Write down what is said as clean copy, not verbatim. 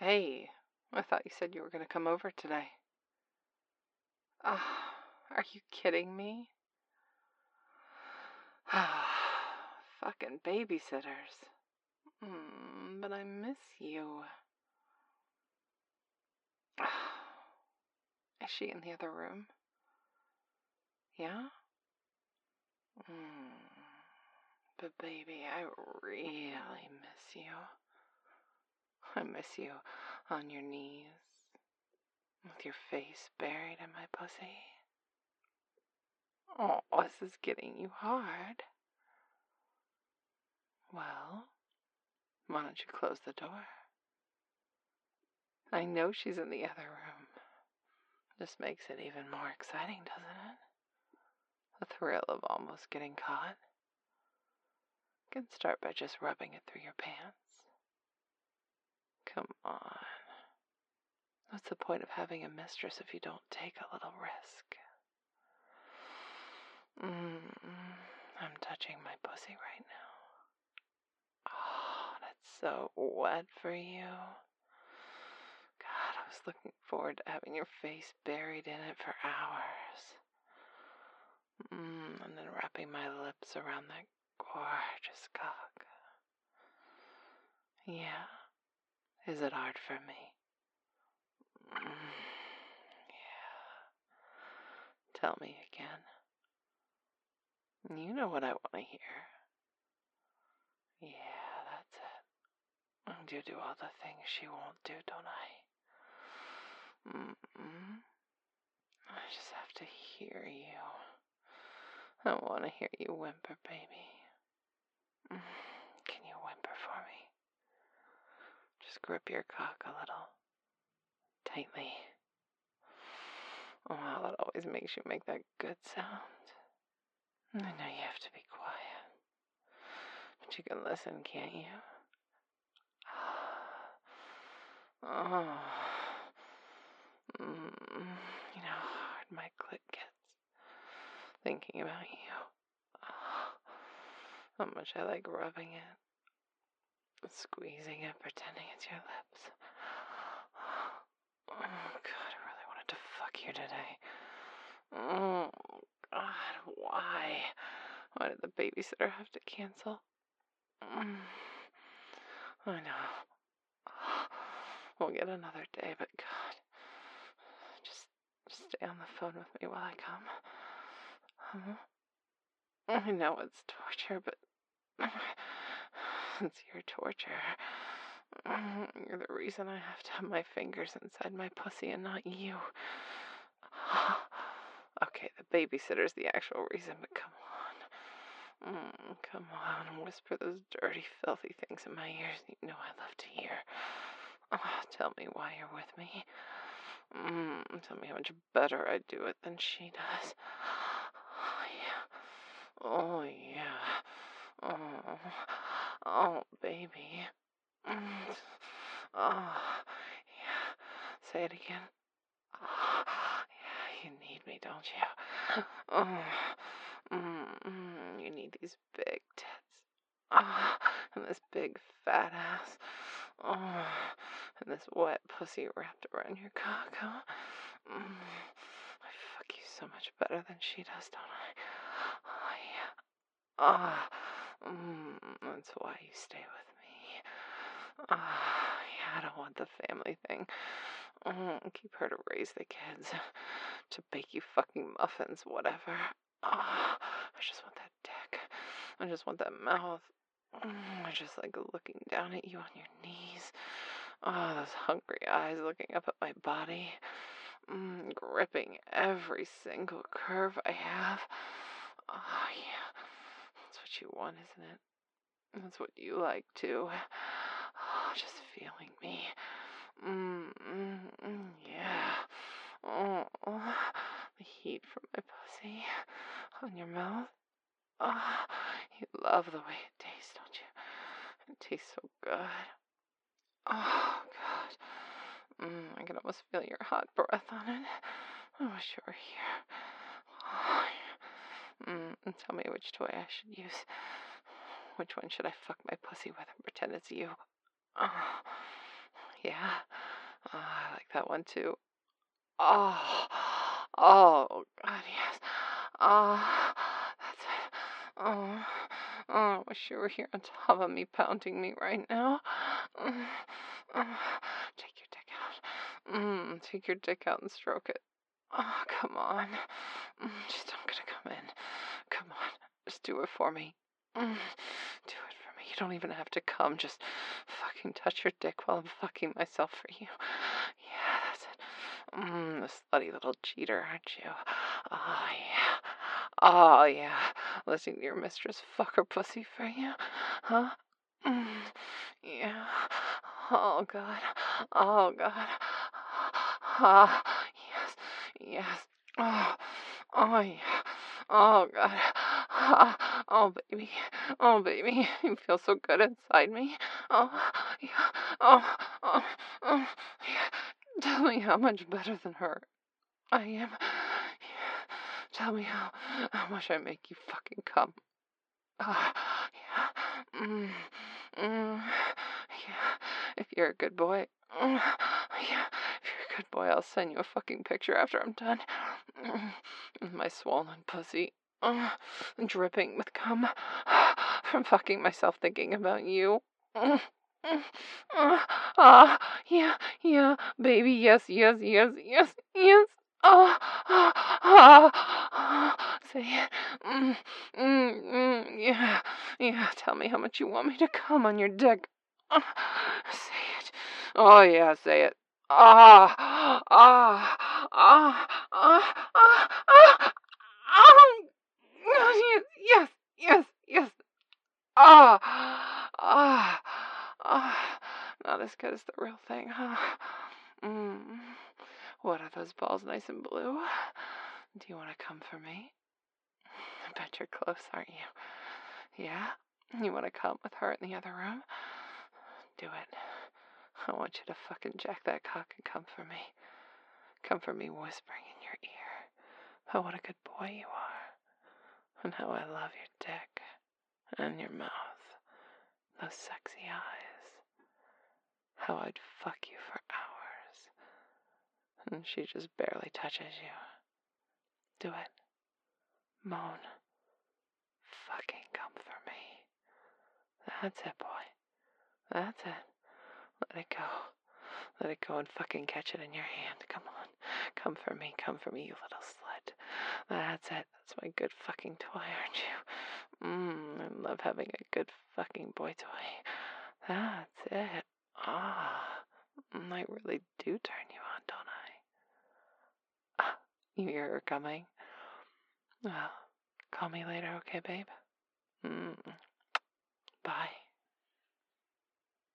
Hey, I thought you said you were going to come over today. Are you kidding me? Fucking babysitters. But I miss you. Is she in the other room? Yeah? But baby, I really miss you. I miss you on your knees, with your face buried in my pussy. Oh, this is getting you hard. Well, why don't you close the door? I know she's in the other room. This makes it even more exciting, doesn't it? The thrill of almost getting caught. You can start by just rubbing it through your pants. Come on. What's the point of having a mistress if you don't take a little risk? I'm touching my pussy right now. Oh, that's so wet for you. God, I was looking forward to having your face buried in it for hours. And then wrapping my lips around that gorgeous cock. Yeah? Is it hard for me? Yeah. Tell me again. You know what I want to hear. Yeah, that's it. And you do all the things she won't do, don't I? I just have to hear you. I want to hear you whimper, baby. Can you whimper for me? Just grip your cock a little. Tightly. Oh, that always makes you make that good sound. I know you have to be quiet. But you can listen, can't you? Oh. You know how hard my clit gets thinking about you. How much I like rubbing it, squeezing it, pretending it's your lips. Oh, God, I really wanted to fuck you today. Oh, God, why? Why did the babysitter have to cancel? I know. We'll get another day, but God, just stay on the phone with me while I come. I know it's torture, but it's your torture. You're the reason I have to have my fingers inside my pussy and not you. Okay, the babysitter's the actual reason, but come on. Come on, whisper those dirty, filthy things in my ears you know I love to hear. Tell me why you're with me. Tell me how much better I do it than she does. Oh, yeah. Oh, baby. Oh, yeah. Say it again. Yeah, you need me, don't you? You need these big tits. And this big fat ass. And this wet pussy wrapped around your cock, huh? I fuck you so much better than she does, don't I? Oh, yeah. That's why you stay with me. Yeah, I don't want the family thing. Keep her to raise the kids, to bake you fucking muffins, whatever. I just want that dick. I just want that mouth. I just like looking down at you on your knees. Those hungry eyes looking up at my body. Gripping every single curve I have. Oh, yeah. That's what you want, isn't it? That's what you like, too. Just feeling me. Yeah. The heat from my pussy on your mouth. You love the way it tastes, don't you? It tastes so good. Oh, God. I can almost feel your hot breath on it. I wish you were here. And tell me which toy I should use. Which one should I fuck my pussy with and pretend it's you? Yeah. that one too. Oh, oh, God, yes. Oh, that's it. Oh, I wish you were here on top of me, pounding me right now. Mm, take your dick out. Take your dick out and stroke it. Oh, come on. Just I'm gonna come in. Come on. Just do it for me. Do it for me. You don't even have to come. Just fucking touch your dick while I'm fucking myself for you. Yeah, that's it. The slutty little cheater, aren't you? Oh, yeah. Oh, yeah. Listening to your mistress fuck her pussy for you? Huh? Yeah. Oh, God. Oh, God. Ah, yes. Yes. Oh, oh, yeah. Oh, God. Ah, oh, baby. Oh, baby. You feel so good inside me. Oh, yeah. Oh, oh, oh, yeah. Tell me how much better than her I am. Yeah. Tell me how much I make you fucking come. Yeah. Yeah. If you're a good boy. Yeah. If you're a good boy, I'll send you a fucking picture after I'm done. My swollen pussy. Dripping with cum. From fucking myself thinking about you. Yeah, yeah, baby, yes, yes, yes, yes, yes. Ah, say it. Yeah, yeah. Tell me how much you want me to come on your dick. Say it. Oh yeah, say it. Ah, ah, ah, ah, ah, ah. Yes, yes, yes, yes. Ah, ah, ah. Not as good as the real thing, huh? What are those balls nice and blue? Do you want to come for me? I bet you're close, aren't you? Yeah? You want to come with her in the other room? Do it. I want you to fucking jack that cock and come for me. Come for me whispering in your ear. Oh, what a good boy you are. And how I love your dick. And your mouth. Those sexy eyes. How I'd fuck you for hours. And she just barely touches you. Do it. Moan. Fucking come for me. That's it, boy. That's it. Let it go. Let it go and fucking catch it in your hand. Come on. Come for me, you little slut. That's it. That's my good fucking toy, aren't you? I love having a good fucking boy toy. That's it. I really do turn you on, don't I? You hear her coming? Well, call me later, okay, babe?